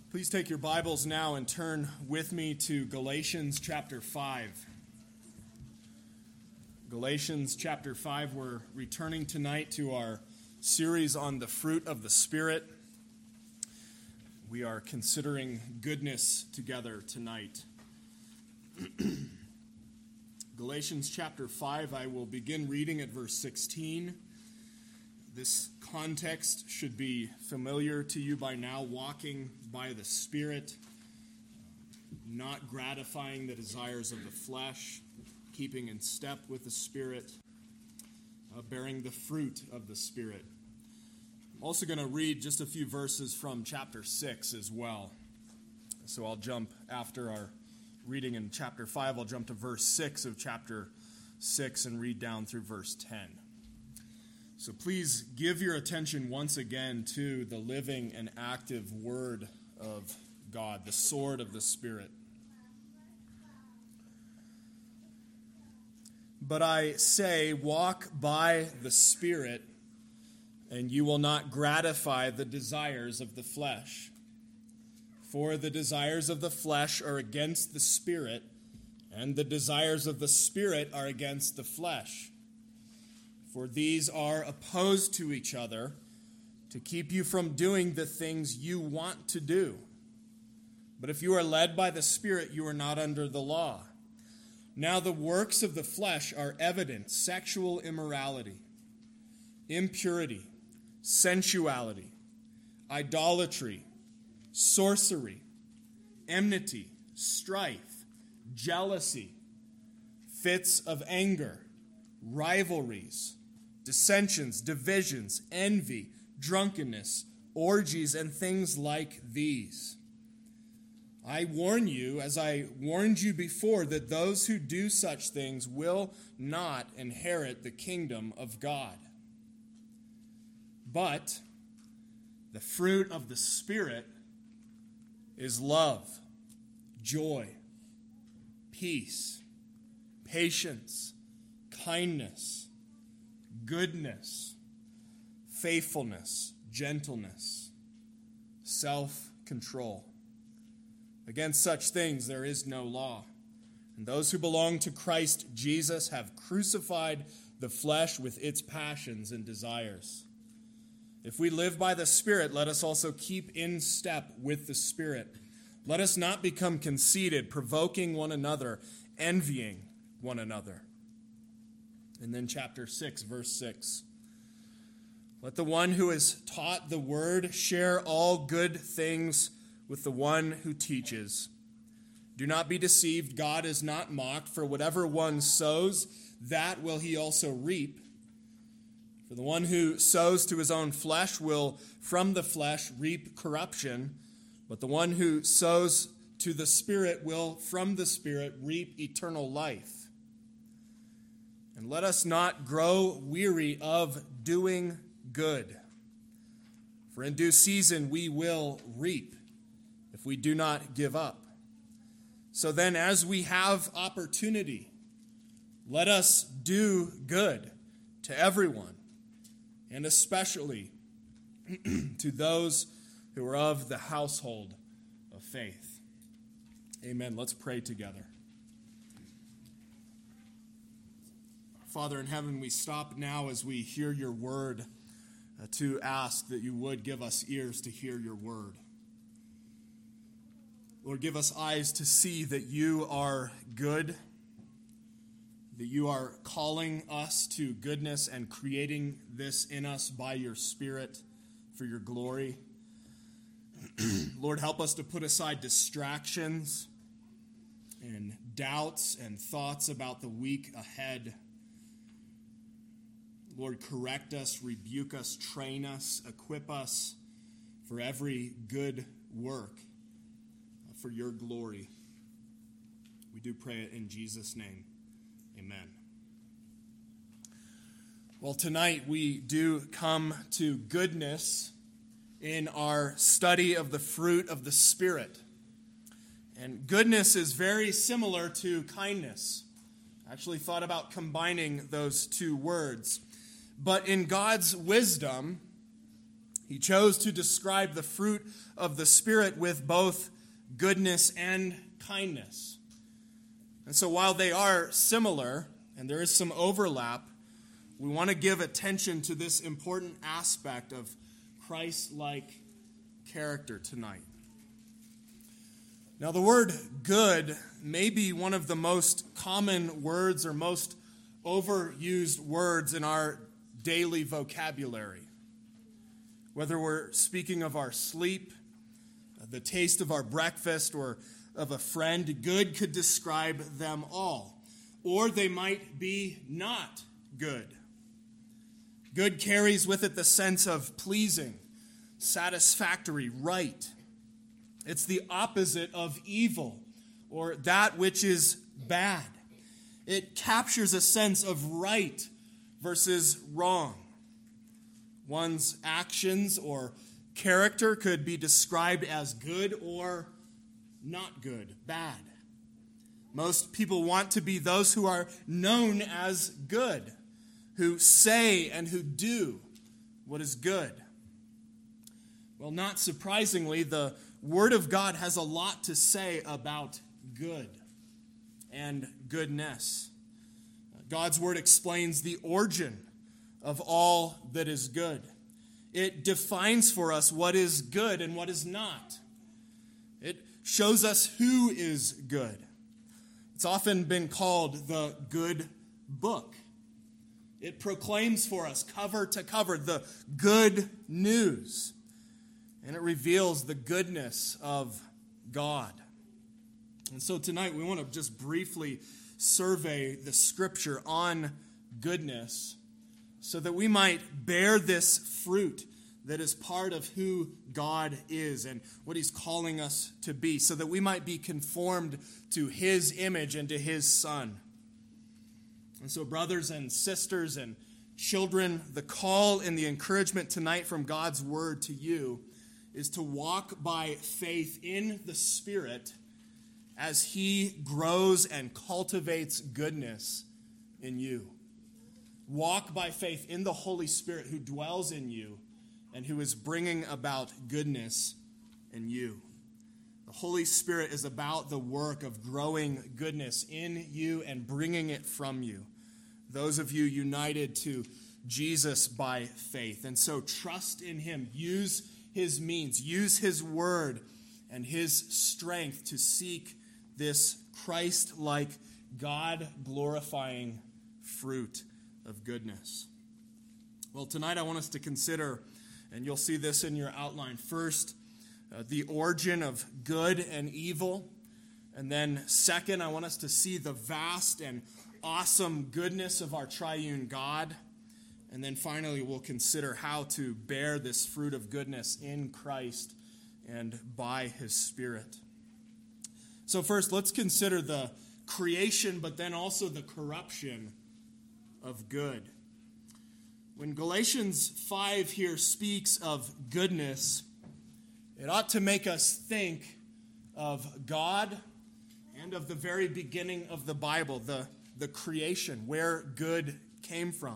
Please take your Bibles now and turn with me to Galatians chapter 5. Galatians chapter 5, we're returning tonight to our series on the fruit of the Spirit. We are considering goodness together tonight. Galatians chapter 5, I will begin reading at verse 16. This context should be familiar to you by now, walking by the Spirit, not gratifying the desires of the flesh, keeping in step with the Spirit, bearing the fruit of the Spirit. I'm also going to read just a few verses from chapter 6 as well. So I'll jump after our reading in chapter 5, I'll jump to verse 6 of chapter 6 and read down through verse 10. So please give your attention once again to the living and active Word of God, the sword of the Spirit. But I say, walk by the Spirit, and you will not gratify the desires of the flesh. For the desires of the flesh are against the Spirit, and the desires of the Spirit are against the flesh. For these are opposed to each other to keep you from doing the things you want to do. But if you are led by the Spirit, you are not under the law. Now the works of the flesh are evident: sexual immorality, impurity, sensuality, idolatry, sorcery, enmity, strife, jealousy, fits of anger, rivalries, dissensions, divisions, envy, drunkenness, orgies, and things like these. I warn you, as I warned you before, that those who do such things will not inherit the kingdom of God. But the fruit of the Spirit is love, joy, peace, patience, kindness, goodness, faithfulness, gentleness, self-control. Against such things there is no law. And those who belong to Christ Jesus have crucified the flesh with its passions and desires. If we live by the Spirit, let us also keep in step with the Spirit. Let us not become conceited, provoking one another, envying one another. And then chapter 6, verse 6. Let the one who is taught the word share all good things with the one who teaches. Do not be deceived, God is not mocked, for whatever one sows, that will he also reap. For the one who sows to his own flesh will from the flesh reap corruption, but the one who sows to the Spirit will from the Spirit reap eternal life. And let us not grow weary of doing good, for in due season we will reap if we do not give up. So then, as we have opportunity, let us do good to everyone, and especially to those who are of the household of faith. Amen. Let's pray together. Father in heaven, we stop now as we hear your word to ask that you would give us ears to hear your word. Lord, give us eyes to see that you are good, that you are calling us to goodness and creating this in us by your Spirit for your glory. Lord, help us to put aside distractions and doubts and thoughts about the week ahead. Lord, correct us, rebuke us, train us, equip us for every good work for your glory. We do pray it in Jesus' name. Amen. Well, tonight we do come to goodness in our study of the fruit of the Spirit. And goodness is very similar to kindness. I actually thought about combining those two words. But in God's wisdom, He chose to describe the fruit of the Spirit with both goodness and kindness. And so while they are similar, and there is some overlap, we want to give attention to this important aspect of Christ-like character tonight. Now, the word good may be one of the most common words or most overused words in our daily vocabulary. Whether we're speaking of our sleep, the taste of our breakfast, or of a friend, good could describe them all. Or they might be not good. Good carries with it the sense of pleasing, satisfactory, right. It's the opposite of evil, or that which is bad. It captures a sense of right versus wrong. One's actions or character could be described as good or not good, bad. Most people want to be those who are known as good, who say and who do what is good. Well, not surprisingly, the Word of God has a lot to say about good and goodness. God's Word explains the origin of all that is good. It defines for us what is good and what is not. It shows us who is good. It's often been called the good book. It proclaims for us, cover to cover, the good news. And it reveals the goodness of God. And so tonight we want to just briefly survey the scripture on goodness so that we might bear this fruit that is part of who God is and what He's calling us to be, so that we might be conformed to His image and to His Son. And so, brothers and sisters and children, the call and the encouragement tonight from God's Word to you is to walk by faith in the Spirit as He grows and cultivates goodness in you. Walk by faith in the Holy Spirit who dwells in you and who is bringing about goodness in you. The Holy Spirit is about the work of growing goodness in you and bringing it from you. Those of you united to Jesus by faith. And so trust in Him. Use His means. Use His word and His strength to seek this Christ-like, God-glorifying fruit of goodness. Well, tonight I want us to consider, and you'll see this in your outline, first, the origin of good and evil. And then second, I want us to see the vast and awesome goodness of our triune God. And then finally, we'll consider how to bear this fruit of goodness in Christ and by His Spirit. So first, let's consider the creation, but then also the corruption of good. When Galatians 5 here speaks of goodness, it ought to make us think of God and of the very beginning of the Bible, the creation, where good came from.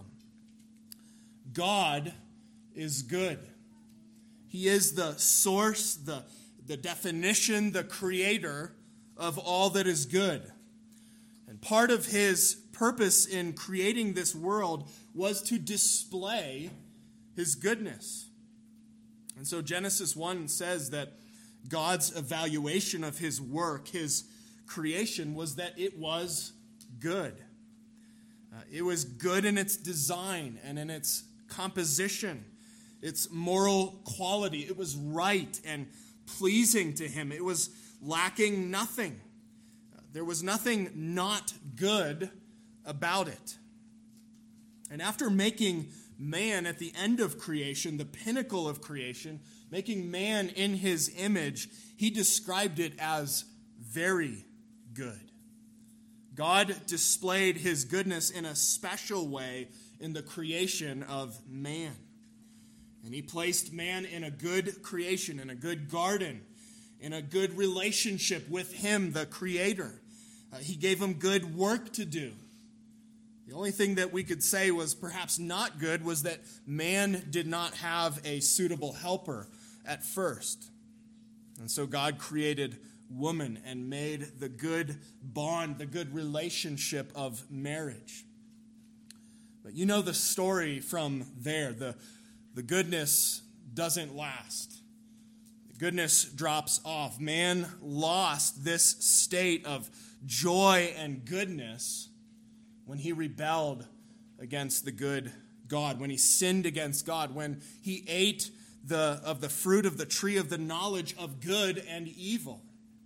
God is good. He is the source, the definition, the creator of all that is good. And part of His purpose in creating this world was to display His goodness. And so Genesis 1 says that God's evaluation of His work, His creation, was that it was good. It was good in its design and in its composition, its moral quality. It was right and pleasing to Him. It was lacking nothing. There was nothing not good about it. And after making man at the end of creation, the pinnacle of creation, making man in His image, He described it as very good. God displayed His goodness in a special way in the creation of man. And He placed man in a good creation, in a good garden, in a good relationship with Him, the Creator. He gave him good work to do. The only thing that we could say was perhaps not good was that man did not have a suitable helper at first. And so God created woman and made the good bond, the good relationship of marriage. But you know the story from there. The goodness doesn't last. The goodness drops off. Man lost this state of joy and goodness when he rebelled against the good God, when he sinned against God, when he ate of the fruit of the tree of the knowledge of good and evil.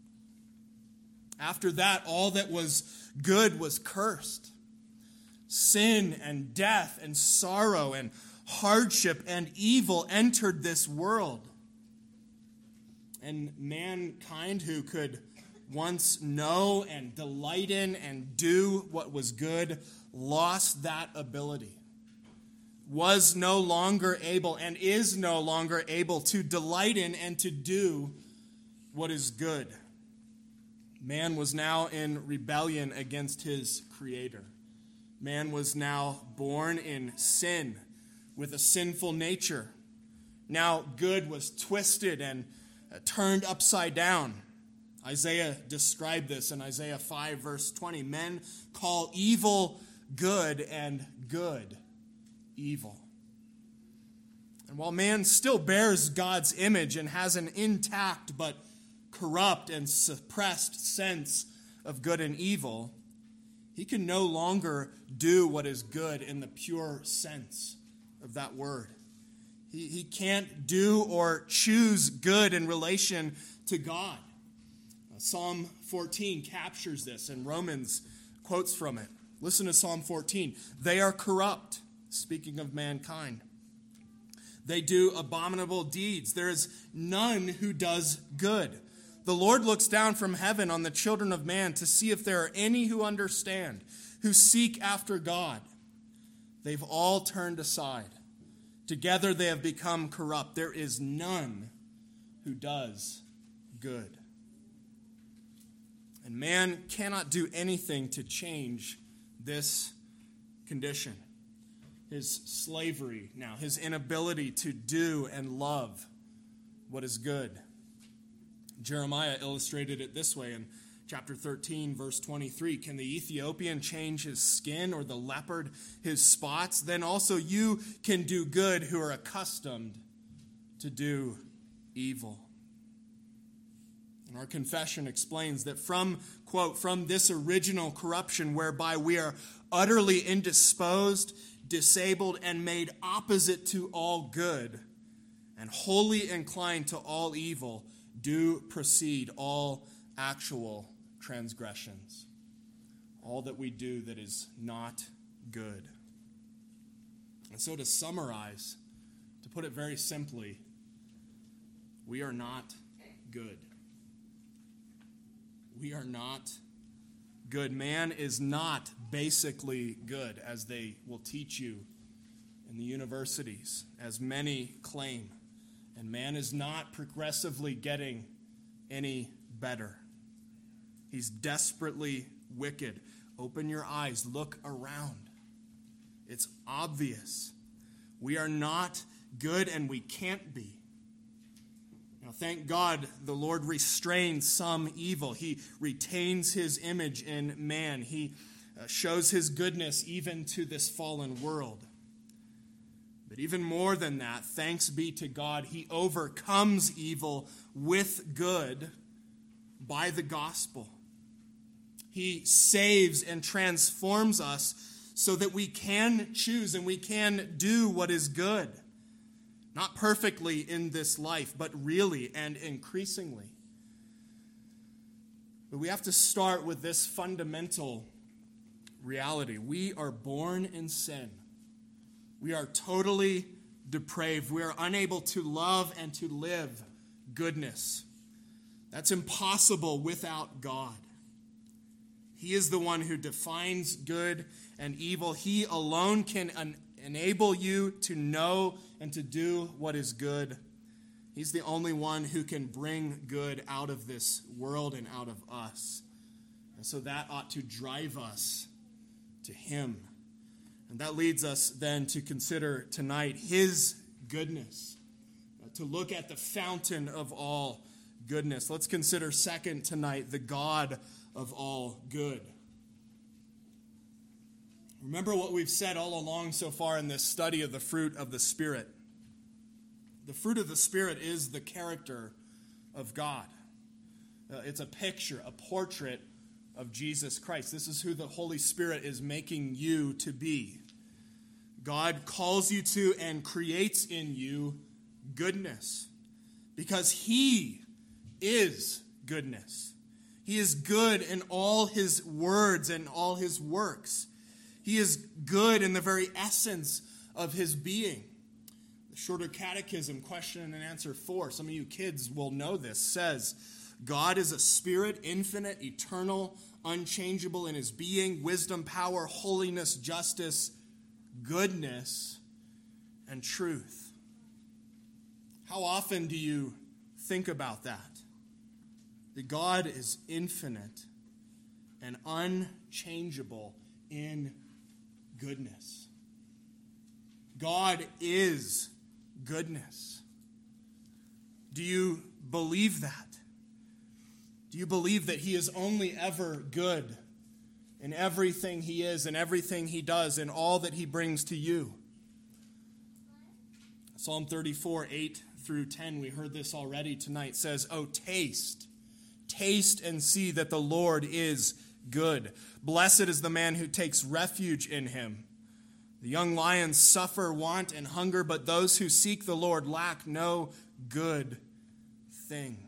After that, all that was good was cursed. Sin and death and sorrow and hardship and evil entered this world. And mankind, who could once know and delight in and do what was good, lost that ability, was no longer able and is no longer able to delight in and to do what is good. Man was now in rebellion against his Creator. Man was now born in sin with a sinful nature. Now good was twisted and turned upside down. Isaiah described this in Isaiah 5, verse 20. Men call evil good and good evil. And while man still bears God's image and has an intact but corrupt and suppressed sense of good and evil, he can no longer do what is good in the pure sense of that word. He can't do or choose good in relation to God. Psalm 14 captures this, and Romans quotes from it. Listen to Psalm 14. They are corrupt, speaking of mankind. They do abominable deeds. There is none who does good. The Lord looks down from heaven on the children of man to see if there are any who understand, who seek after God. They've all turned aside. Together they have become corrupt. There is none who does good. And man cannot do anything to change this condition. His slavery now, his inability to do and love what is good. Jeremiah illustrated it this way in chapter 13, verse 23. Can the Ethiopian change his skin or the leopard his spots? Then also you can do good who are accustomed to do evil. And our confession explains that from, quote, from this original corruption whereby we are utterly indisposed, disabled, and made opposite to all good, and wholly inclined to all evil, do proceed all actual transgressions, all that we do that is not good. And so to summarize, to put it very simply, we are not good. We are not good. Man is not basically good, as they will teach you in the universities, as many claim. And man is not progressively getting any better. He's desperately wicked. Open your eyes. Look around. It's obvious. We are not good, and we can't be. Now, thank God the Lord restrains some evil. He retains his image in man. He shows his goodness even to this fallen world. But even more than that, thanks be to God, he overcomes evil with good by the gospel. He saves and transforms us so that we can choose and we can do what is good. Not perfectly in this life, but really and increasingly. But we have to start with this fundamental reality. We are born in sin. We are totally depraved. We are unable to love and to live goodness. That's impossible without God. He is the one who defines good and evil. He alone can enable you to know and to do what is good. He's the only one who can bring good out of this world and out of us. And so that ought to drive us to him And that leads us then to consider tonight his goodness, to look at the fountain of all goodness. Let's consider second tonight the God of all good. Remember what we've said all along so far in this study of the fruit of the Spirit. The fruit of the Spirit is the character of God. It's a picture, a portrait of Jesus Christ. This is who the Holy Spirit is making you to be. God calls you to and creates in you goodness because he is goodness. He is good in all his words and all his works. He is good in the very essence of his being. The Shorter Catechism, question and answer 4, some of you kids will know this, says, God is a spirit, infinite, eternal, unchangeable in his being, wisdom, power, holiness, justice, goodness, and truth. How often do you think about that? That God is infinite and unchangeable in goodness. God is goodness. Do you believe that? Do you believe that he is only ever good in everything he is and everything he does and all that he brings to you? Psalm 34, 8 through 10, we heard this already tonight, says, "Oh, taste and see that the Lord is good. Blessed is the man who takes refuge in him. The young lions suffer want and hunger, but those who seek the Lord lack no good thing."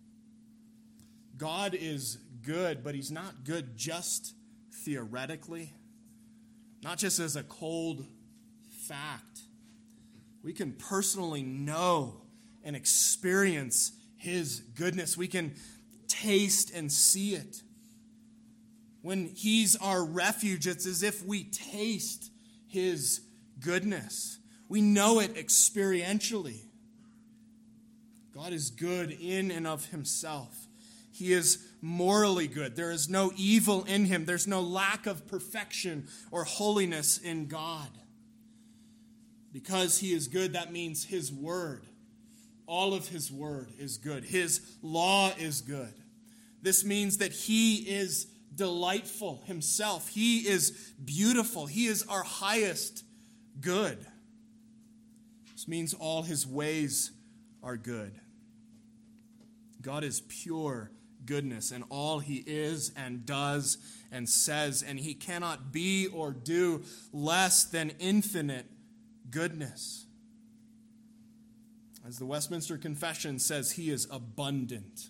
God is good, but he's not good just theoretically, not just as a cold fact. We can personally know and experience his goodness. We can taste and see it. When he's our refuge, it's as if we taste his goodness. We know it experientially. God is good in and of himself. He is morally good. There is no evil in him. There's no lack of perfection or holiness in God. Because he is good, that means his word, all of his word is good. His law is good. This means that he is delightful himself. He is beautiful. He is our highest good. This means all his ways are good. God is pure goodness in all he is and does and says, and he cannot be or do less than infinite goodness. As the Westminster Confession says, he is abundant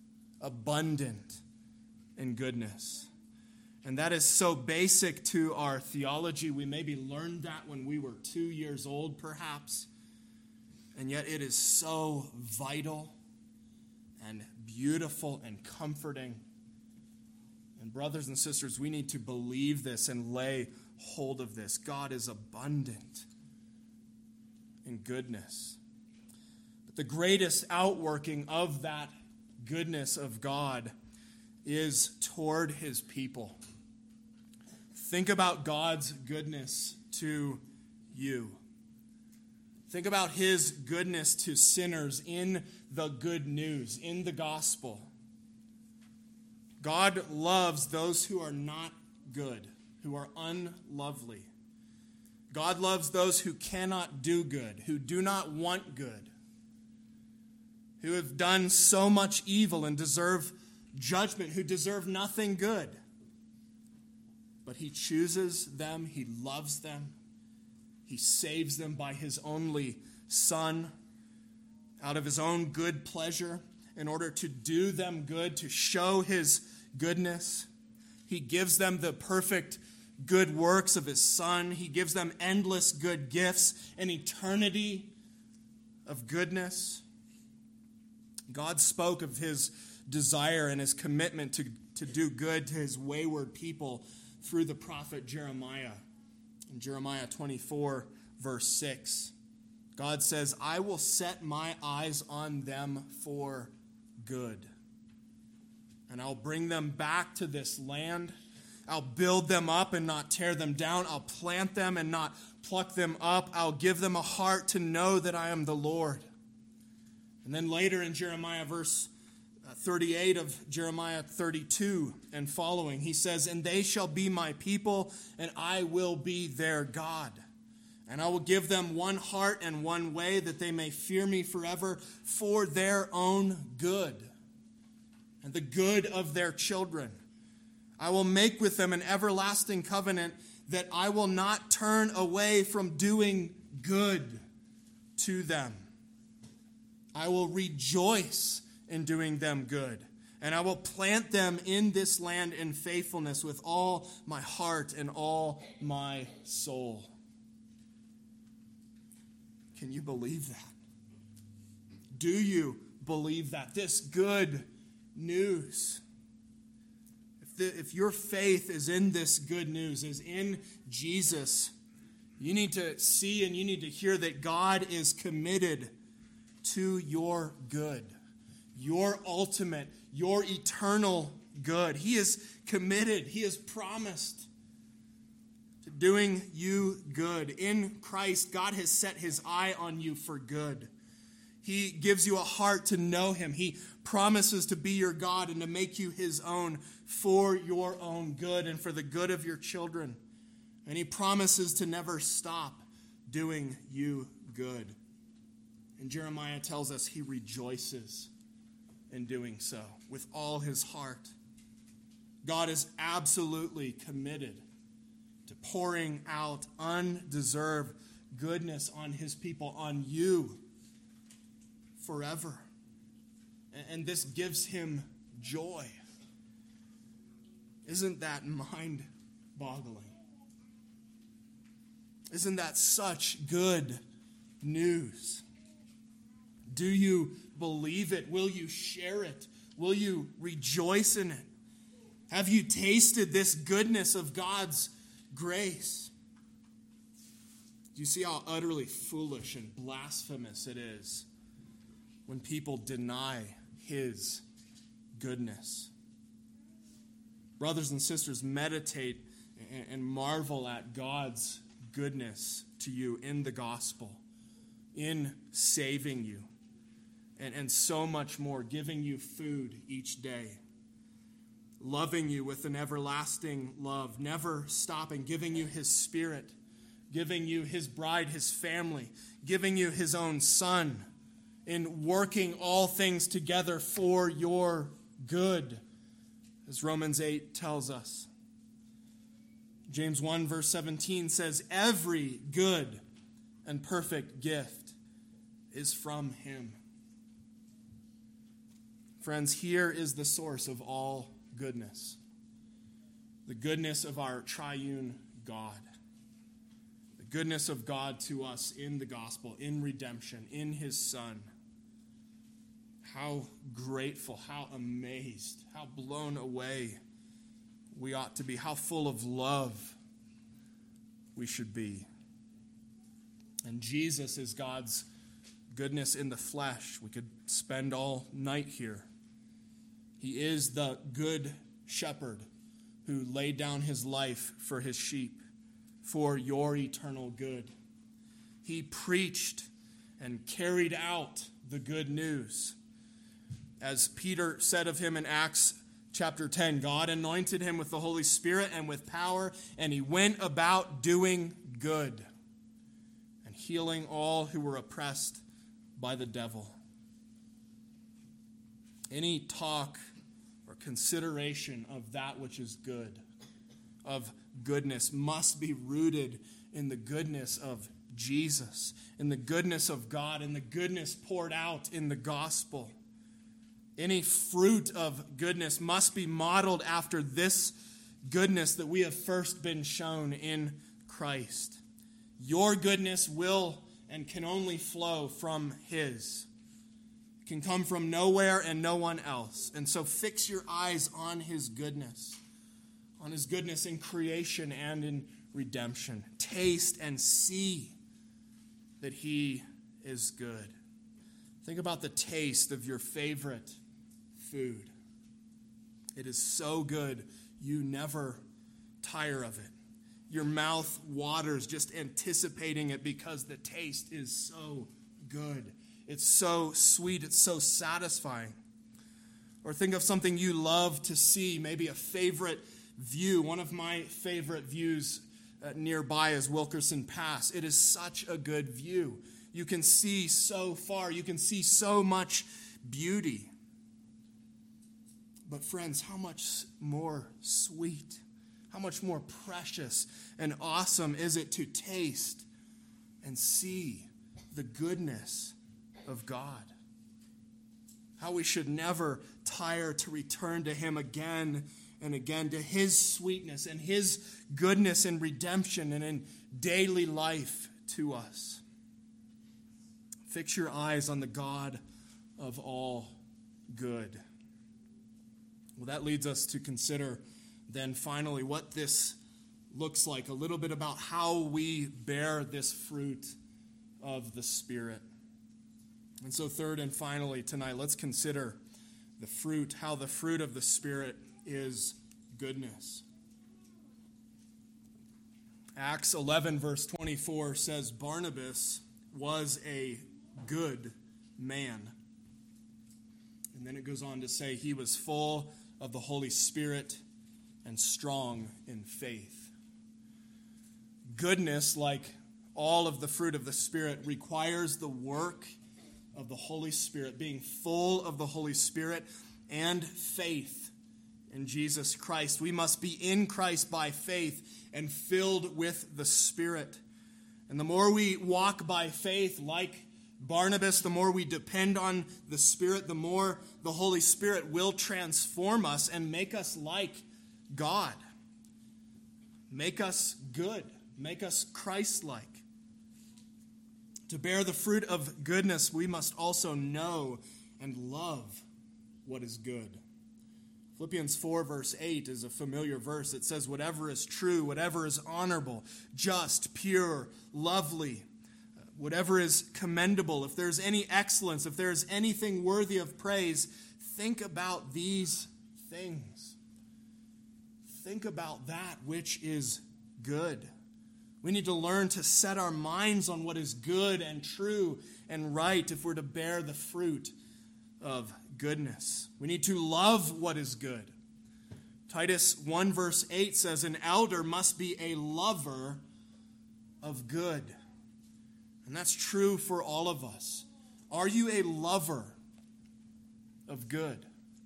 in goodness. And that is so basic to our theology. We maybe learned that when we were 2 years old, perhaps. And yet it is so vital and beautiful and comforting. And brothers and sisters, we need to believe this and lay hold of this. God is abundant in goodness. But the greatest outworking of that goodness of God is toward his people. Think about God's goodness to you. Think about his goodness to sinners in the good news, in the gospel. God loves those who are not good, who are unlovely. God loves those who cannot do good, who do not want good, who have done so much evil and deserve judgment, who deserve nothing good. But he chooses them, he loves them, he saves them by his only Son, out of his own good pleasure, in order to do them good, to show his goodness. He gives them the perfect good works of his Son. He gives them endless good gifts, an eternity of goodness. God spoke of his desire and his commitment to do good to his wayward people through the prophet Jeremiah. In Jeremiah 24, verse 6, God says, "I will set my eyes on them for good, and I'll bring them back to this land, I'll build them up and not tear them down. I'll plant them and not pluck them up. I'll give them a heart to know that I am the Lord. And then later in Jeremiah, verse 38 of Jeremiah 32 and following, he says, "And they shall be my people, and I will be their God. And I will give them one heart and one way, that they may fear me forever for their own good and the good of their children. I will make with them an everlasting covenant, that I will not turn away from doing good to them. I will rejoice in doing them good, and I will plant them in this land in faithfulness with all my heart and all my soul." Can you believe that? Do you believe that? This good news. If your faith is in this good news, is in Jesus, you need to see and you need to hear that God is committed to your good, your ultimate, your eternal good. He is committed. He has promised to doing you good. In Christ, God has set his eye on you for good. He gives you a heart to know him. He promises to be your God and to make you his own for your own good and for the good of your children. And he promises to never stop doing you good. And Jeremiah tells us he rejoices in doing so with all his heart. God is absolutely committed to pouring out undeserved goodness on his people, on you, forever. And this gives him joy. Isn't that mind-boggling? Isn't that such good news? Do you believe it? Will you share it? Will you rejoice in it? Have you tasted this goodness of God's grace? Do you see how utterly foolish and blasphemous it is when people deny his goodness? Brothers and sisters, meditate and marvel at God's goodness to you in the gospel, in saving you, and so much more, giving you food each day, loving you with an everlasting love, never stopping, giving you his Spirit, giving you his bride, his family, giving you his own Son, in working all things together for your good, as Romans 8 tells us. James 1 verse 17 says, "Every good and perfect gift is from him." Friends, here is the source of all goodness. The goodness of our triune God. The goodness of God to us in the gospel, in redemption, in his Son. How grateful, how amazed, how blown away we ought to be, how full of love we should be. And Jesus is God's goodness in the flesh. We could spend all night here. He is the good shepherd who laid down his life for his sheep, for your eternal good. He preached and carried out the good news. As Peter said of him in Acts chapter 10, God anointed him with the Holy Spirit and with power, and he went about doing good and healing all who were oppressed by the devil. Any talk or consideration of that which is good, of goodness, must be rooted in the goodness of Jesus, in the goodness of God, in the goodness poured out in the gospel. Any fruit of goodness must be modeled after this goodness that we have first been shown in Christ. Your goodness will and can only flow from his. It can come from nowhere and no one else. And so fix your eyes on his goodness in creation and in redemption. Taste and see that he is good. Think about the taste of your favorite food. It is so good you never tire of it. Your mouth waters just anticipating it because the taste is so good. It's so sweet. It's so satisfying. Or think of something you love to see, maybe a favorite view. One of my favorite views nearby is Wilkerson Pass. It is such a good view. You can see so far. You can see so much beauty. But friends, how much more sweet, how much more precious and awesome is it to taste and see the goodness of God? How we should never tire to return to him again and again, to his sweetness and his goodness in redemption and in daily life to us. Fix your eyes on the God of all good. Well, that leads us to consider then finally what this looks like, a little bit about how we bear this fruit of the Spirit. And so third and finally tonight, let's consider the fruit, how the fruit of the Spirit is goodness. Acts 11 verse 24 says Barnabas was a good man. And then it goes on to say he was full of the Holy Spirit and strong in faith. Goodness, like all of the fruit of the Spirit, requires the work of the Holy Spirit, being full of the Holy Spirit and faith in Jesus Christ. We must be in Christ by faith and filled with the Spirit. And the more we walk by faith, like Barnabas, the more we depend on the Spirit, the more the Holy Spirit will transform us and make us like God. Make us good. Make us Christ-like. To bear the fruit of goodness, we must also know and love what is good. Philippians 4 verse 8 is a familiar verse. It says, whatever is true, whatever is honorable, just, pure, lovely, whatever is commendable, if there's any excellence, if there's anything worthy of praise, think about these things. Think about that which is good. We need to learn to set our minds on what is good and true and right if we're to bear the fruit of goodness. We need to love what is good. Titus 1 verse 8 says, an elder must be a lover of good. And that's true for all of us. Are you a lover of good?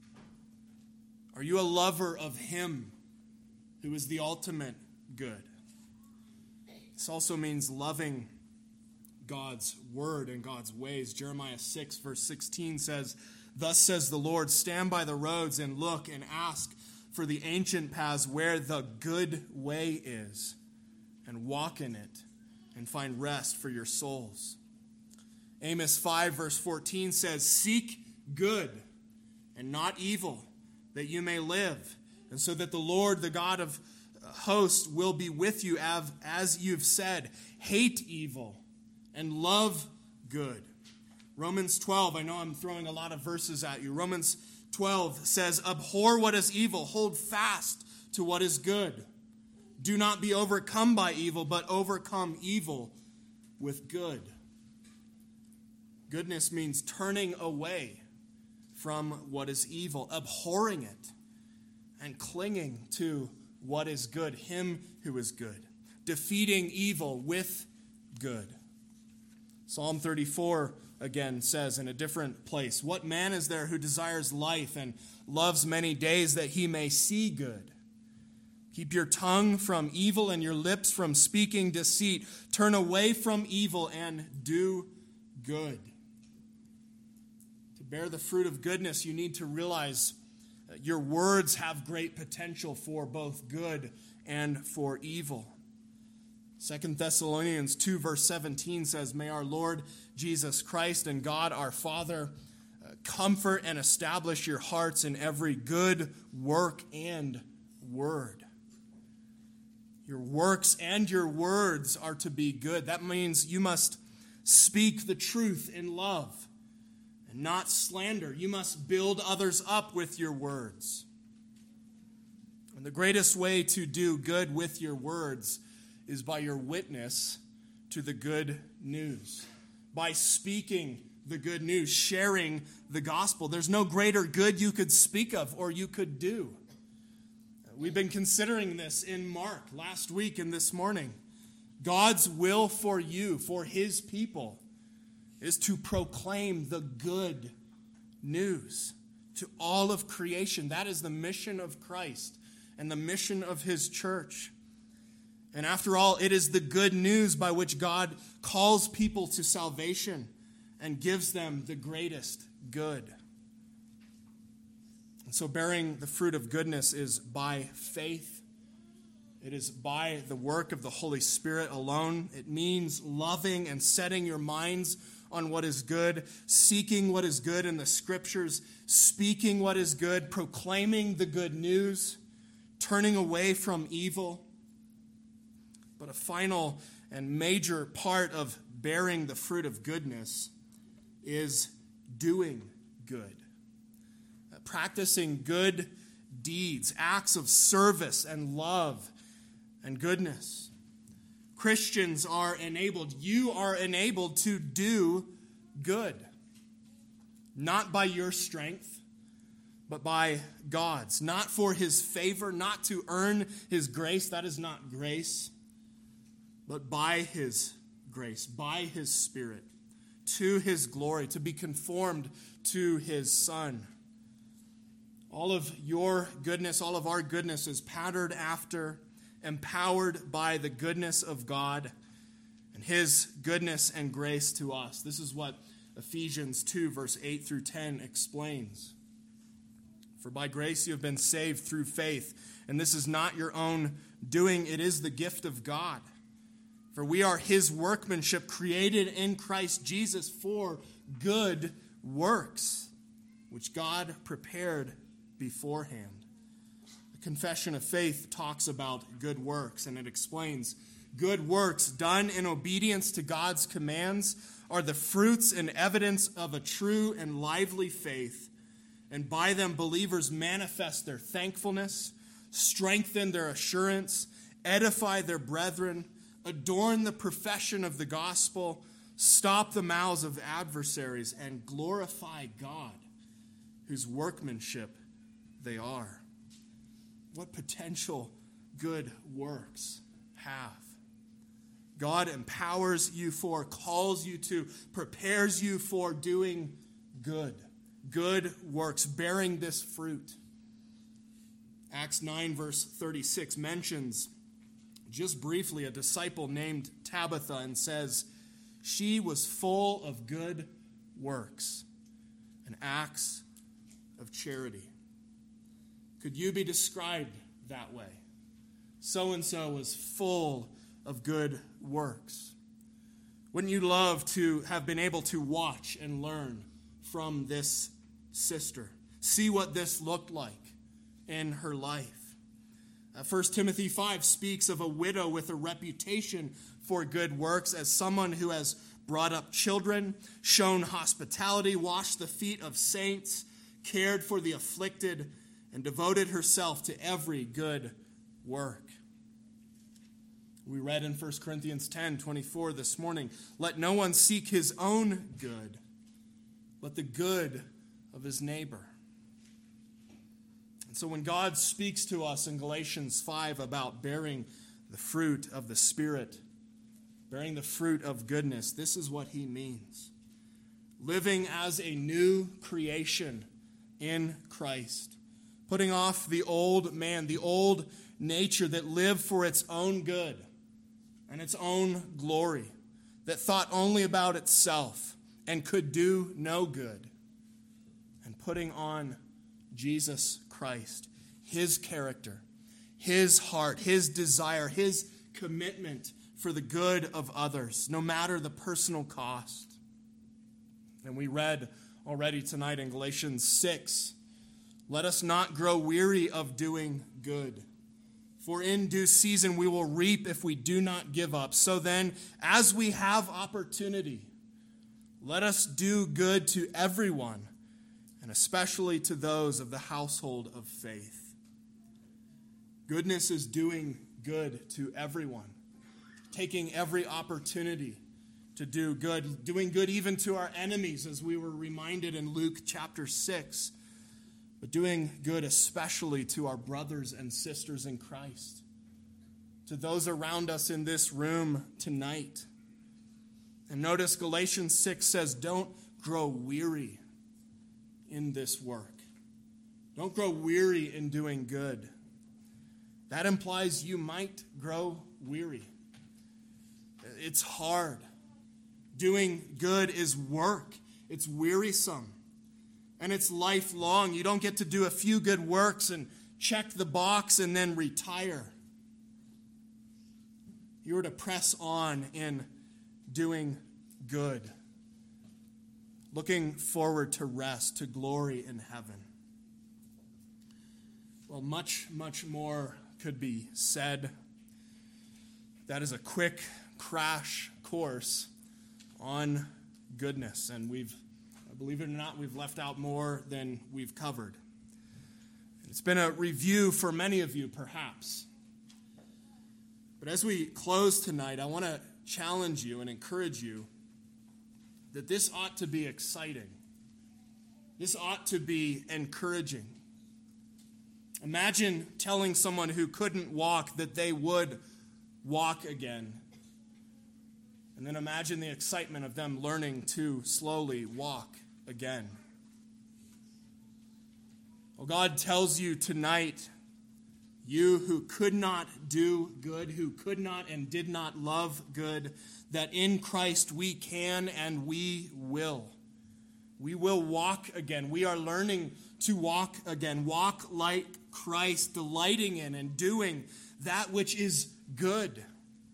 Are you a lover of him who is the ultimate good? This also means loving God's word and God's ways. Jeremiah 6 verse 16 says, thus says the Lord, stand by the roads and look and ask for the ancient paths where the good way is, and walk in it and find rest for your souls. Amos 5 verse 14 says, seek good and not evil, that you may live, and so that the Lord, the God of hosts, will be with you as you've said. Hate evil and love good. Romans 12, I know I'm throwing a lot of verses at you. Romans 12 says, abhor what is evil, hold fast to what is good. Do not be overcome by evil, but overcome evil with good. Goodness means turning away from what is evil, abhorring it, and clinging to what is good, him who is good, defeating evil with good. Psalm 34 again says in a different place, what man is there who desires life and loves many days that he may see good? Keep your tongue from evil and your lips from speaking deceit. Turn away from evil and do good. To bear the fruit of goodness, you need to realize that your words have great potential for both good and for evil. 2 Thessalonians 2 verse 17 says, may our Lord Jesus Christ and God our Father comfort and establish your hearts in every good work and word. Your works and your words are to be good. That means you must speak the truth in love and not slander. You must build others up with your words. And the greatest way to do good with your words is by your witness to the good news. By speaking the good news, sharing the gospel. There's no greater good you could speak of or you could do. We've been considering this in Mark last week and this morning. God's will for you, for his people, is to proclaim the good news to all of creation. That is the mission of Christ and the mission of his church. And after all, it is the good news by which God calls people to salvation and gives them the greatest good. And so bearing the fruit of goodness is by faith. It is by the work of the Holy Spirit alone. It means loving and setting your minds on what is good, seeking what is good in the Scriptures, speaking what is good, proclaiming the good news, turning away from evil. But a final and major part of bearing the fruit of goodness is doing good. Practicing good deeds, acts of service and love and goodness. Christians are enabled, you are enabled to do good. Not by your strength, but by God's. Not for his favor, not to earn his grace. That is not grace. But by his grace, by his Spirit, to his glory, to be conformed to his Son. All of your goodness, all of our goodness is patterned after, empowered by the goodness of God and his goodness and grace to us. This is what Ephesians 2, verse 8 through 10 explains. For by grace you have been saved through faith, and this is not your own doing, it is the gift of God. For we are his workmanship, created in Christ Jesus for good works, which God prepared beforehand. The Confession of Faith talks about good works, and it explains good works done in obedience to God's commands are the fruits and evidence of a true and lively faith, and by them believers manifest their thankfulness, strengthen their assurance, edify their brethren, adorn the profession of the gospel, stop the mouths of adversaries, and glorify God, whose workmanship they are. What potential good works have? God empowers you for, calls you to, prepares you for doing good. Good works, bearing this fruit. Acts 9, verse 36 mentions just briefly a disciple named Tabitha and says, she was full of good works and acts of charity. Could you be described that way? So-and-so was full of good works. Wouldn't you love to have been able to watch and learn from this sister? See what this looked like in her life. 1 Timothy 5 speaks of a widow with a reputation for good works as someone who has brought up children, shown hospitality, washed the feet of saints, cared for the afflicted, and devoted herself to every good work. We read in 1 Corinthians 10:24 this morning, let no one seek his own good, but the good of his neighbor. And so when God speaks to us in Galatians 5 about bearing the fruit of the Spirit, bearing the fruit of goodness, this is what he means. Living as a new creation in Christ. Putting off the old man, the old nature that lived for its own good and its own glory, that thought only about itself and could do no good. And putting on Jesus Christ, his character, his heart, his desire, his commitment for the good of others, no matter the personal cost. And we read already tonight in Galatians 6, let us not grow weary of doing good, for in due season we will reap if we do not give up. So then, as we have opportunity, let us do good to everyone, and especially to those of the household of faith. Goodness is doing good to everyone, taking every opportunity to do good, doing good even to our enemies, as we were reminded in Luke chapter 6, but doing good especially to our brothers and sisters in Christ, to those around us in this room tonight. And notice Galatians 6 says, don't grow weary in this work. Don't grow weary in doing good. That implies you might grow weary. It's hard. Doing good is work. It's wearisome. And it's lifelong. You don't get to do a few good works and check the box and then retire. You are to press on in doing good, looking forward to rest, to glory in heaven. Well, much, much more could be said. That is a quick crash course on goodness, and believe it or not, we've left out more than we've covered. It's been a review for many of you, perhaps. But as we close tonight, I want to challenge you and encourage you that this ought to be exciting. This ought to be encouraging. Imagine telling someone who couldn't walk that they would walk again. And then imagine the excitement of them learning to slowly walk again. Well, God tells you tonight, you who could not do good, who could not and did not love good, that in Christ we can and we will. We will walk again. We are learning to walk again. Walk like Christ, delighting in and doing that which is good.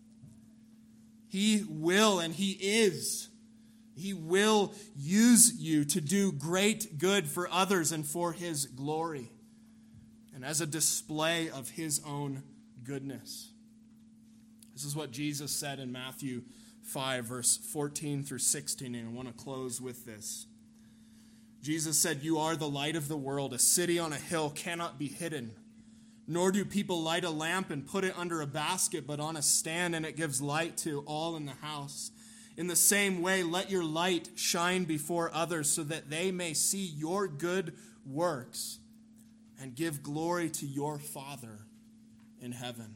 He will and He is. He will use you to do great good for others and for His glory, and as a display of His own goodness. This is what Jesus said in Matthew 5, verse 14 through 16, and I want to close with this. Jesus said, "You are the light of the world. A city on a hill cannot be hidden. Nor do people light a lamp and put it under a basket, but on a stand, and it gives light to all in the house. In the same way, let your light shine before others, so that they may see your good works and give glory to your Father in heaven."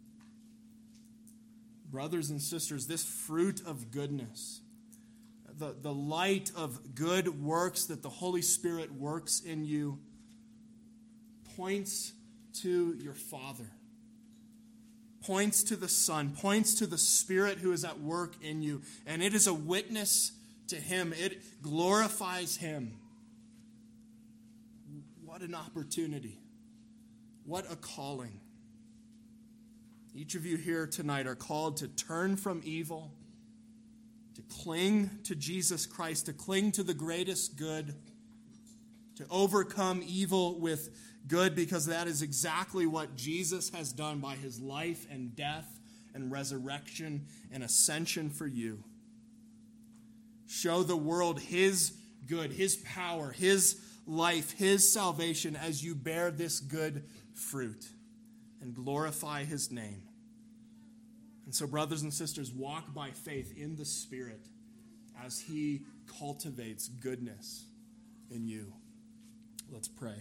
Brothers and sisters, this fruit of goodness, the light of good works that the Holy Spirit works in you, points to your Father, points to the Son, points to the Spirit who is at work in you, and it is a witness to Him. It glorifies Him. What an opportunity. What a calling. Each of you here tonight are called to turn from evil, to cling to Jesus Christ, to cling to the greatest good, to overcome evil with good, because that is exactly what Jesus has done by His life and death and resurrection and ascension for you. Show the world His good, His power, His life, His salvation as you bear this good fruit, and glorify His name. And so, brothers and sisters, walk by faith in the Spirit as He cultivates goodness in you. Let's pray.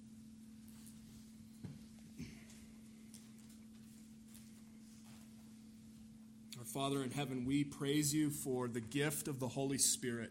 Our Father in heaven, we praise You for the gift of the Holy Spirit.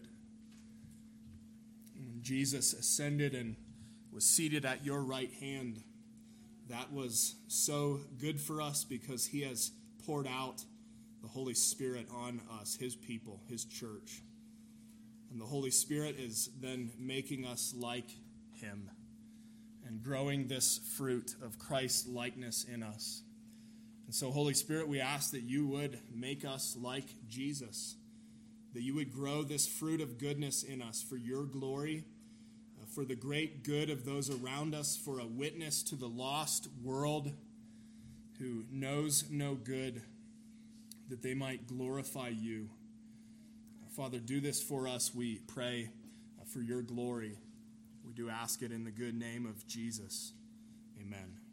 When Jesus ascended and was seated at Your right hand, that was so good for us because He has poured out the Holy Spirit on us, His people, His church. And the Holy Spirit is then making us like Him and growing this fruit of Christ's likeness in us. And so, Holy Spirit, we ask that You would make us like Jesus, that You would grow this fruit of goodness in us for Your glory, for the great good of those around us, for a witness to the lost world who knows no good, that they might glorify You. Father, do this for us, we pray, for Your glory. We do ask it in the good name of Jesus. Amen.